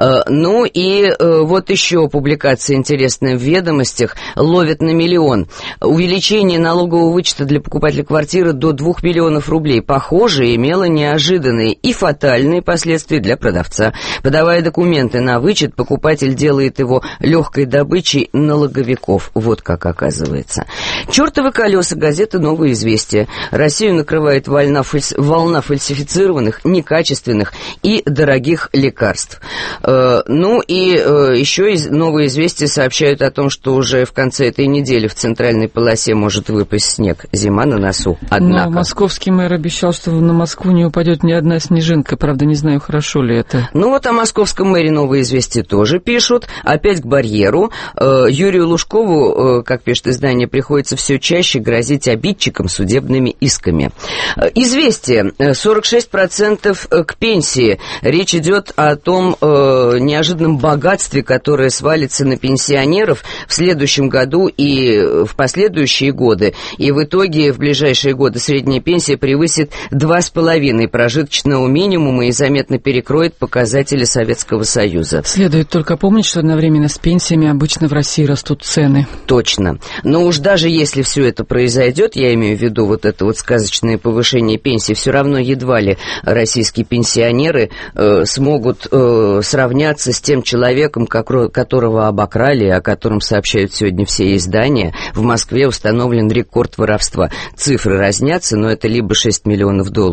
Ну и вот еще публикация интересная в «Ведомостях». Ловят на миллион. Увеличение налогового вычета для покупателя квартиры до двух миллионов рублей, похоже, имело неожиданные и фатальные последствия для продавца. Подавая документы на вычет, покупатель делает его легкой добычей налоговиков. Вот как оказывается. «Чертовы колеса» газеты «Новые известия». Россию накрывает волна, фальс... волна фальсифицированных, некачественных и дорогих лекарств. Э, ну и э, еще из «Новые известия» сообщают о том, что уже в конце этой недели в центральной полосе может выпасть снег. Зима на носу. Однако. Но московский мэр обещал, что на Москву не упадет ни одна снежинка. Правда, не знаю, хорошо ли это. Ну вот о московском мэре «Новые известия» тоже пишут. Опять к барьеру. Э, Юрию Лужкову, э, как пишет издание, приходится все чаще грозить обидчикам судебными исками. Э, известие. сорок шесть процентов к пенсии. Речь идет о том э, неожиданном богатстве, которое свалится на пенсионеров в следующем году и в последующие годы. И в итоге в ближайшие годы средняя пенсия превысит два с половиной прожиточного минимума и заметно перекроет показатели Советского Союза. Следует только помнить, что одновременно с пенсиями обычно в России растут цены. Точно. Но уж даже если все это произойдет, я имею в виду вот это вот сказочное повышение пенсий, все равно едва ли российские пенсионеры э, смогут э, сравняться с тем человеком, которого обокрали, о котором сообщают сегодня все издания. В Москве установлен рекорд воровства. Цифры разнятся, но это либо шесть миллионов долларов и семь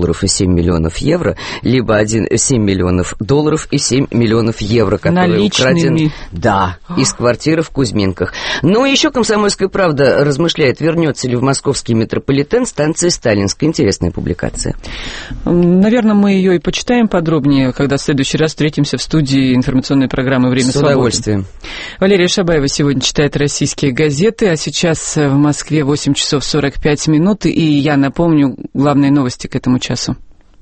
семь миллионов евро, либо один, семь миллионов долларов и семь миллионов евро, которые украдены, да, из квартиры в Кузьминках. Но еще «Комсомольская правда» размышляет, вернется ли в московский метрополитен станция Сталинская. Интересная публикация. Наверное, мы ее и почитаем подробнее, когда в следующий раз встретимся в студии информационной программы «Время свободы». С удовольствием. Валерия Шабаева сегодня читает российские газеты, а сейчас в Москве восемь часов сорок пять минут, и я напомню главные новости к этому часу.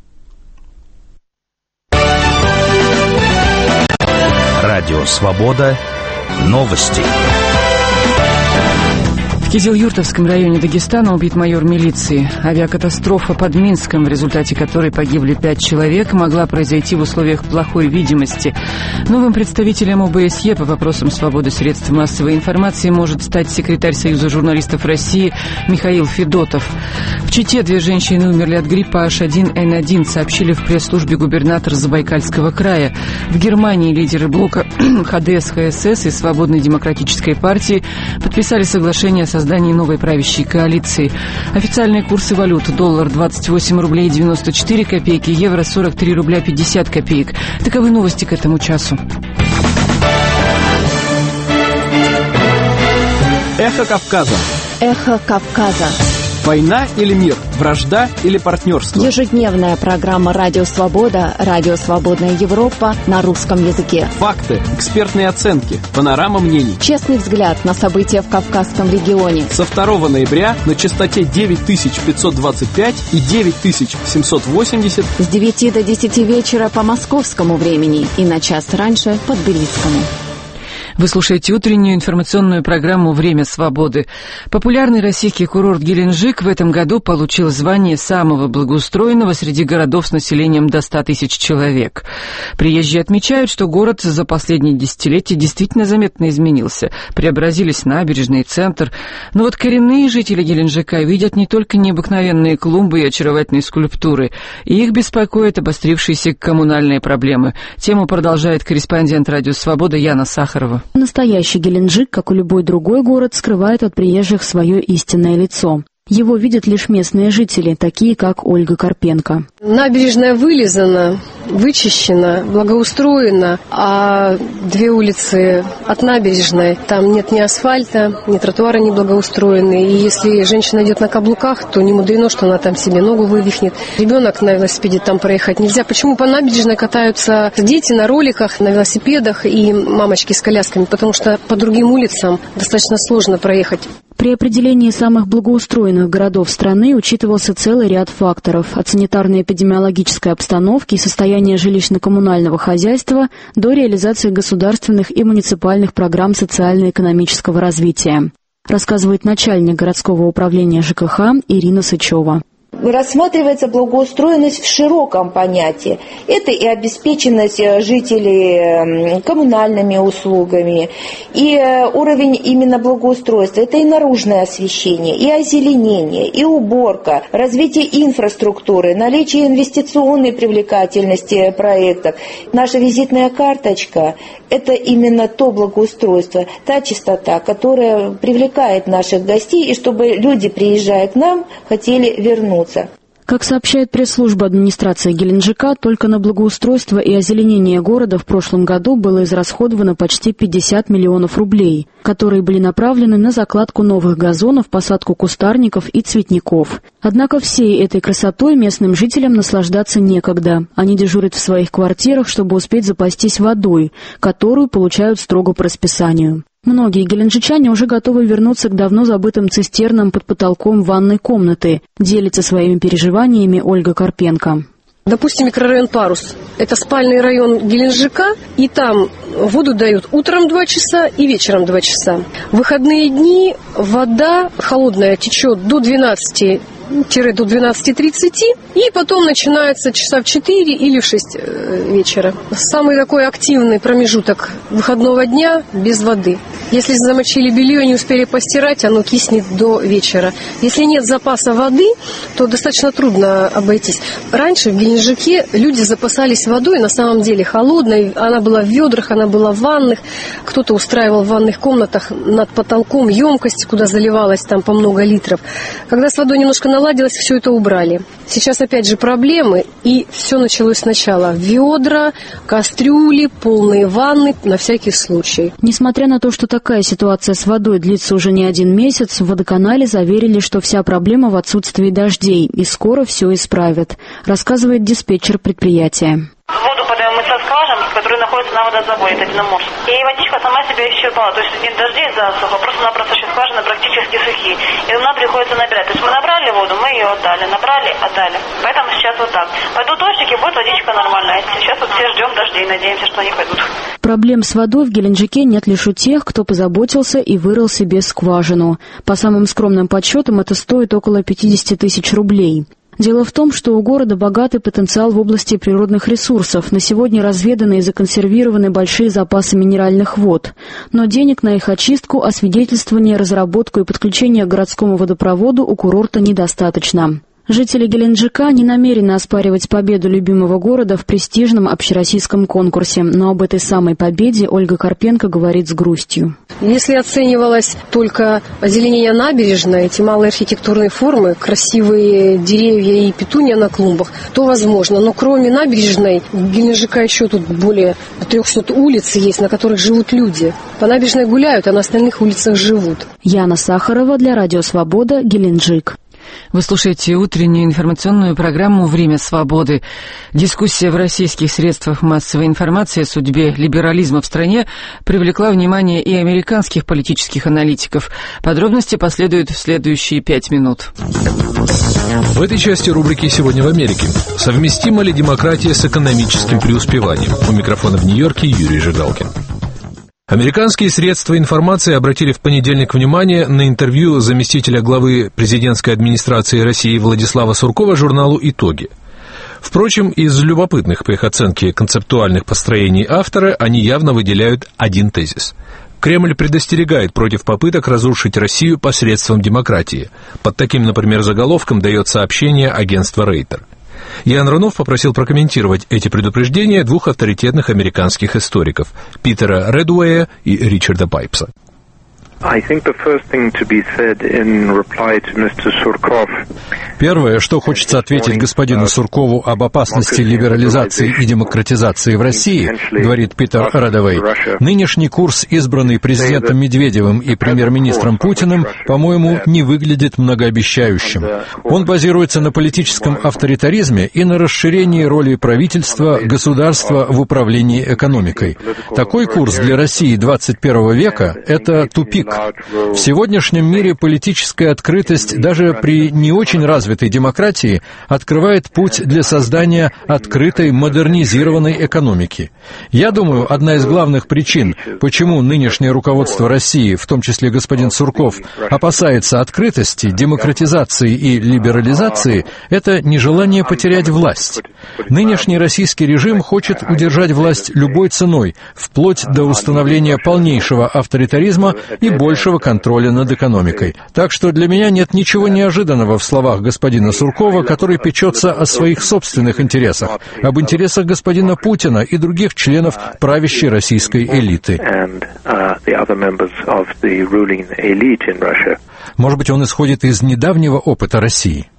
Радио «Свобода». Новости. В Кизил-Юртовском районе Дагестана убит майор милиции. Авиакатастрофа под Минском, в результате которой погибли пять человек, могла произойти в условиях плохой видимости. Новым представителем ОБСЕ по вопросам свободы средств массовой информации может стать секретарь Союза журналистов России Михаил Федотов. В Чите две женщины умерли от гриппа эйч один эн один, сообщили в пресс-службе губернатора Забайкальского края. В Германии лидеры блока ХДС-ХСС и Свободной демократической партии подписали соглашение о создании новой правящей коалиции. Официальные курсы валют: доллар двадцать восемь рублей девяносто четыре копейки, евро сорок три рубля пятьдесят копеек. Таковы новости к этому часу. Эхо Кавказа. Эхо Кавказа. Война или мир? Вражда или партнерство? Ежедневная программа «Радио Свобода», «Радио Свободная Европа» на русском языке. Факты, экспертные оценки, панорама мнений. Честный взгляд на события в Кавказском регионе. Со второго ноября на частоте девять тысяч пятьсот двадцать пять и девять тысяч семьсот восемьдесят. С девяти до десяти вечера по московскому времени и на час раньше по тбилисскому. Вы слушаете утреннюю информационную программу «Время свободы». Популярный российский курорт Геленджик в этом году получил звание самого благоустроенного среди городов с населением до ста тысяч человек. Приезжие отмечают, что город за последние десятилетия действительно заметно изменился. Преобразились набережные, центр. Но вот коренные жители Геленджика видят не только необыкновенные клумбы и очаровательные скульптуры. И их беспокоят обострившиеся коммунальные проблемы. Тему продолжает корреспондент «Радио Свобода» Яна Сахарова. Настоящий Геленджик, как и любой другой город, скрывает от приезжих свое истинное лицо. Его видят лишь местные жители, такие как Ольга Карпенко. Набережная вылизана, вычищена, благоустроена, а две улицы от набережной, там нет ни асфальта, ни тротуара не благоустроены. И если женщина идет на каблуках, то не мудрено, что она там себе ногу вывихнет. Ребенок на велосипеде там проехать нельзя. Почему по набережной катаются дети на роликах, на велосипедах и мамочки с колясками? Потому что по другим улицам достаточно сложно проехать. При определении самых благоустроенных городов страны учитывался целый ряд факторов – от санитарно-эпидемиологической обстановки и состояния жилищно-коммунального хозяйства до реализации государственных и муниципальных программ социально-экономического развития, рассказывает начальник городского управления ЖКХ Ирина Сычева. Рассматривается благоустроенность в широком понятии. Это и обеспеченность жителей коммунальными услугами, и уровень именно благоустройства. Это и наружное освещение, и озеленение, и уборка, развитие инфраструктуры, наличие инвестиционной привлекательности проектов. Наша визитная карточка – это именно то благоустройство, та чистота, которая привлекает наших гостей, и чтобы люди, приезжая к нам, хотели вернуться. Как сообщает пресс-служба администрации Геленджика, только на благоустройство и озеленение города в прошлом году было израсходовано почти пятьдесят миллионов рублей, которые были направлены на закладку новых газонов, посадку кустарников и цветников. Однако всей этой красотой местным жителям наслаждаться некогда. Они дежурят в своих квартирах, чтобы успеть запастись водой, которую получают строго по расписанию. Многие геленджичане уже готовы вернуться к давно забытым цистернам под потолком ванной комнаты, делится своими переживаниями Ольга Карпенко. Допустим, микрорайон Парус. Это спальный район Геленджика, и там воду дают утром два часа и вечером два часа. В выходные дни вода холодная течет до двенадцати до двенадцати тридцати, и потом начинается часа в четыре или в шесть вечера. Самый такой активный промежуток выходного дня без воды. Если замочили белье и не успели постирать, оно киснет до вечера. Если нет запаса воды, то достаточно трудно обойтись. Раньше в Геленджике люди запасались водой, на самом деле холодной. Она была в ведрах, она была в ванных. Кто-то устраивал в ванных комнатах над потолком емкость, куда заливалось там по много литров. Когда с водой немножко наладилось, все это убрали. Сейчас опять же проблемы, и все началось сначала. Ведра, кастрюли, полные ванны, на всякий случай. Несмотря на то, что такая ситуация с водой длится уже не один месяц, в водоканале заверили, что вся проблема в отсутствии дождей, и скоро все исправят, рассказывает диспетчер предприятия. Воду подаем мы со скважин, которые находятся на водозаборе, это Диноморск. И водичка сама себя исчерпала, то есть нет дождей, засуха, просто-напросто сейчас скважины практически сухие. И нам приходится набирать. То есть мы набрали воду, мы ее отдали, набрали, отдали. Поэтому сейчас вот так. Пойдут дождики, будет водичка нормальная. Сейчас вот все ждем дождей, надеемся, что они пойдут. Проблем с водой в Геленджике нет лишь у тех, кто позаботился и вырыл себе скважину. По самым скромным подсчетам это стоит около пятьдесят тысяч рублей. Дело в том, что у города богатый потенциал в области природных ресурсов. На сегодня разведаны и законсервированы большие запасы минеральных вод. Но денег на их очистку, освидетельствование, разработку и подключение к городскому водопроводу у курорта недостаточно. Жители Геленджика не намерены оспаривать победу любимого города в престижном общероссийском конкурсе. Но об этой самой победе Ольга Карпенко говорит с грустью. Если оценивалось только озеленение набережной, эти малые архитектурные формы, красивые деревья и петуния на клумбах, то возможно. Но кроме набережной, у Геленджика еще тут более трехсот улиц есть, на которых живут люди. По набережной гуляют, а на остальных улицах живут. Яна Сахарова для Радио Свобода, Геленджик. Вы слушаете утреннюю информационную программу «Время свободы». Дискуссия в российских средствах массовой информации о судьбе либерализма в стране привлекла внимание и американских политических аналитиков. Подробности последуют в следующие пять минут. В этой части рубрики «Сегодня в Америке». Совместима ли демократия с экономическим преуспеванием? У микрофона в Нью-Йорке Юрий Жигалкин. Американские средства информации обратили в понедельник внимание на интервью заместителя главы президентской администрации России Владислава Суркова журналу «Итоги». Впрочем, из любопытных, по их оценке, концептуальных построений автора они явно выделяют один тезис. Кремль предостерегает против попыток разрушить Россию посредством демократии. Под таким, например, заголовком дает сообщение агентства Рейтер. Ян Рунов попросил прокомментировать эти предупреждения двух авторитетных американских историков – Питера Редуэя и Ричарда Пайпса. Первое, что хочется ответить господину Суркову об опасности либерализации и демократизации в России, говорит Питер Редуэй, нынешний курс, избранный президентом Медведевым и премьер-министром Путиным, по-моему, не выглядит многообещающим. Он базируется на политическом авторитаризме и на расширении роли правительства, государства в управлении экономикой. Такой курс для России двадцать первого века – это тупик. В сегодняшнем мире политическая открытость даже при не очень развитой демократии открывает путь для создания открытой, модернизированной экономики. Я думаю, одна из главных причин, почему нынешнее руководство России, в том числе господин Сурков, опасается открытости, демократизации и либерализации, это нежелание потерять власть. Нынешний российский режим хочет удержать власть любой ценой, вплоть до установления полнейшего авторитаризма и большего контроля над экономикой. Так что для меня нет ничего неожиданного в словах господина Суркова, который печется о своих собственных интересах, об интересах господина Путина и других членов правящей российской элиты. Может быть, он исходит из недавнего опыта России?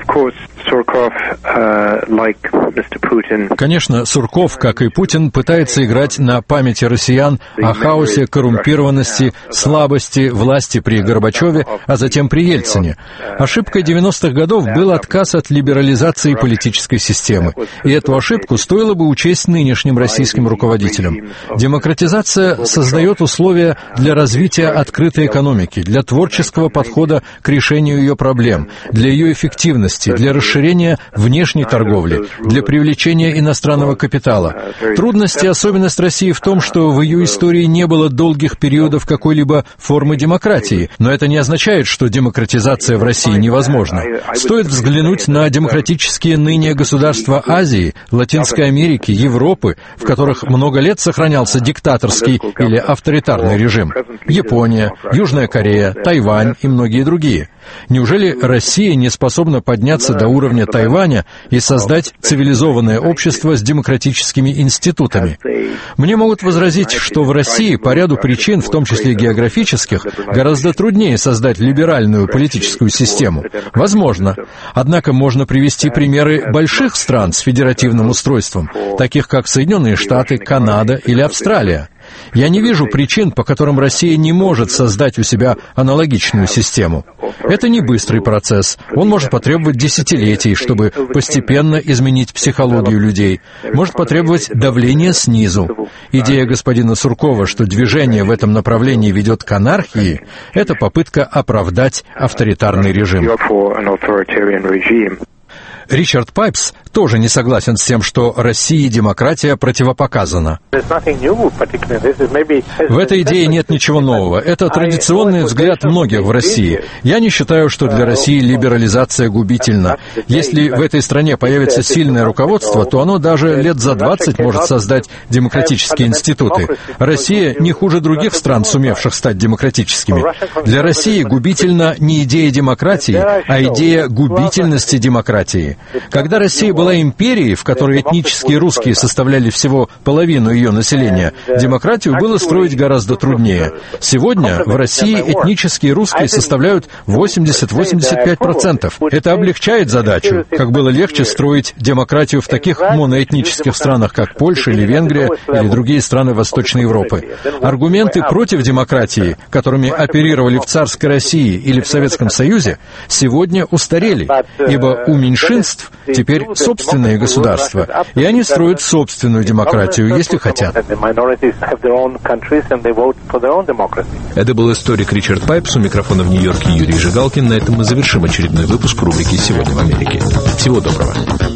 Конечно, Сурков, как и Путин, пытается играть на памяти россиян о хаосе, коррумпированности, слабости власти при Горбачеве, а затем при Ельцине. Ошибкой девяностых годов был отказ от либерализации политической системы. И эту ошибку стоило бы учесть нынешним российским руководителям. Демократизация создает условия для развития открытой экономики, для творческого подхода к решению ее проблем, для ее эффективности, для расширения внешней торговли, для привлечения иностранного капитала. Трудность и особенность России в том, что в ее истории не было долгих периодов какой-либо формы демократии, но это не означает, что демократизация в России невозможна. Стоит взглянуть на демократические ныне государства Азии, Латинской Америки, Европы, в которых много лет сохранялся диктаторский или авторитарный режим. Япония, Южная Корея, Тайвань и многие другие. Неужели Россия не способна подняться до уровня Тайваня и создать цивилизованное общество с демократическими институтами? Мне могут возразить, что в России по ряду причин, в том числе географических, гораздо труднее создать либеральную политическую систему. Возможно. Однако можно привести примеры больших стран с федеративным устройством, таких как Соединенные Штаты, Канада или Австралия. Я не вижу причин, по которым Россия не может создать у себя аналогичную систему. Это не быстрый процесс. Он может потребовать десятилетий, чтобы постепенно изменить психологию людей. Может потребовать давления снизу. Идея господина Суркова, что движение в этом направлении ведет к анархии, это попытка оправдать авторитарный режим. Ричард Пайпс тоже не согласен с тем, что России демократия противопоказана. В этой идее нет ничего нового. Это традиционный взгляд многих в России. Я не считаю, что для России либерализация губительна. Если в этой стране появится сильное руководство, то оно даже лет за двадцать может создать демократические институты. Россия не хуже других стран, сумевших стать демократическими. Для России губительна не идея демократии, а идея губительности демократии. Когда Россия была империей, в которой этнические русские составляли всего половину ее населения, демократию было строить гораздо труднее. Сегодня в России этнические русские составляют восемьдесят-восемьдесят пять процентов. Это облегчает задачу, как было легче строить демократию в таких моноэтнических странах, как Польша или Венгрия, или другие страны Восточной Европы. Аргументы против демократии, которыми оперировали в царской России или в Советском Союзе, сегодня устарели, ибо у меньшинств теперь собственные государства, и они строят собственную демократию, если хотят. Это был историк Ричард Пайпс, у микрофона в Нью-Йорке Юрий Жигалкин. На этом мы завершим очередной выпуск рубрики «Сегодня в Америке». Всего доброго.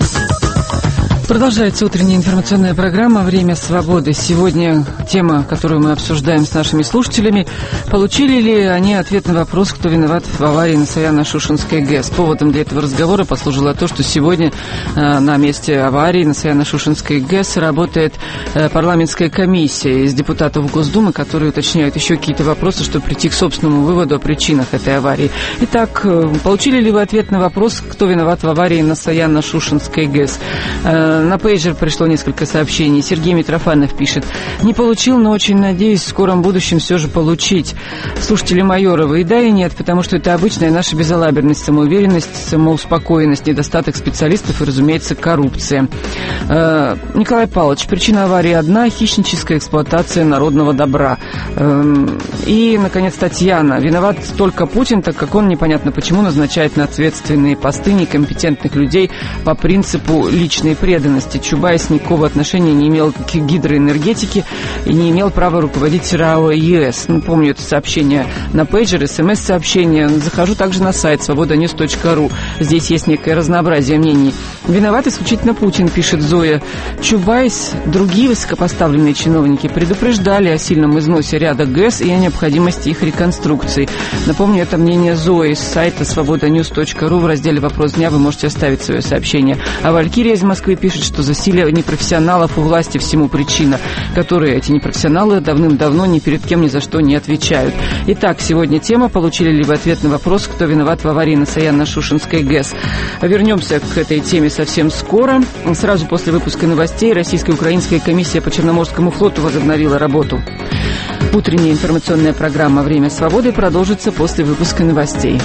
Продолжается утренняя информационная программа «Время свободы». Сегодня тема, которую мы обсуждаем с нашими слушателями. Получили ли они ответ на вопрос, кто виноват в аварии на Саяно-Шушенской ГЭС? Поводом для этого разговора послужило то, что сегодня э, на месте аварии на Саяно-Шушенской ГЭС работает э, парламентская комиссия из депутатов Госдумы, которые уточняют еще какие-то вопросы, чтобы прийти к собственному выводу о причинах этой аварии. Итак, э, получили ли вы ответ на вопрос, кто виноват в аварии на Саяно-Шушенской ГЭС? Э, На пейджер пришло несколько сообщений. Сергей Митрофанов пишет: не получил, но очень надеюсь в скором будущем все же получить. Слушатели Майорова: и да, и нет, потому что это обычная наша безалаберность, самоуверенность, самоуспокоенность, недостаток специалистов и, разумеется, коррупция. Э, Николай Павлович: причина аварии одна — хищническая эксплуатация народного добра. Э, и, наконец, Татьяна: виноват только Путин, так как он непонятно почему назначает на ответственные посты некомпетентных людей по принципу личной преданности. Чубайс никакого отношения не имел к гидроэнергетике и не имел права руководить РАО ЕС. Ну, помню это сообщение на пейджер, смс-сообщение. Захожу также на сайт свобода ньюс точка ру. Здесь есть некое разнообразие мнений. Виноват исключительно Путин, пишет Зоя. Чубайс, другие высокопоставленные чиновники предупреждали о сильном износе ряда ГЭС и о необходимости их реконструкции. Напомню, это мнение Зои с сайта свобода ньюс точка ру. В разделе «Вопрос дня» вы можете оставить свое сообщение. А Валькирия из Москвы пишет, что засилие непрофессионалов у власти всему причина, которые эти непрофессионалы давным-давно ни перед кем ни за что не отвечают. Итак, сегодня тема: получили ли вы ответ на вопрос, кто виноват в аварии на Саяно-Шушенской ГЭС. Вернемся к этой теме совсем скоро. Сразу после выпуска новостей Российская и Украинская комиссия по Черноморскому флоту возобновила работу. Утренняя информационная программа «Время свободы» продолжится после выпуска новостей.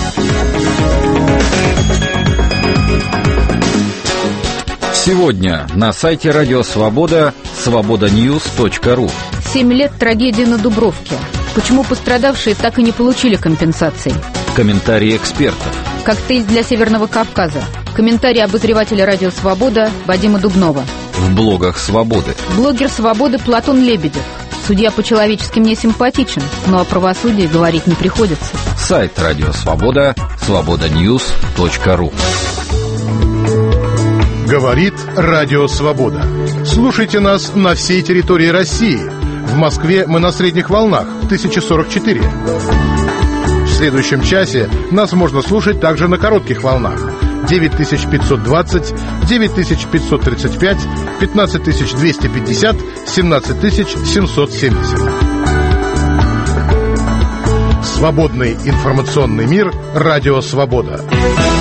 Сегодня на сайте Радио Свобода свобода ньюс точка ру. Семь лет трагедии на Дубровке. Почему пострадавшие так и не получили компенсации? Комментарии экспертов. Коктейль для Северного Кавказа. Комментарий обозревателя Радио Свобода Вадима Дубнова. В блогах Свободы. Блогер Свободы Платон Лебедев. Судья по-человечески мне симпатичен, но о правосудии говорить не приходится. Сайт Радио Свобода свобода ньюс точка ру. Говорит Радио Свобода. Слушайте нас на всей территории России. В Москве мы на средних волнах тысяча сорок четыре. В следующем часе нас можно слушать также на коротких волнах девять тысяч пятьсот двадцать, девять тысяч пятьсот тридцать пять, пятнадцать тысяч двести пятьдесят, семнадцать тысяч семьсот семьдесят. Свободный информационный мир. Радио «Свобода».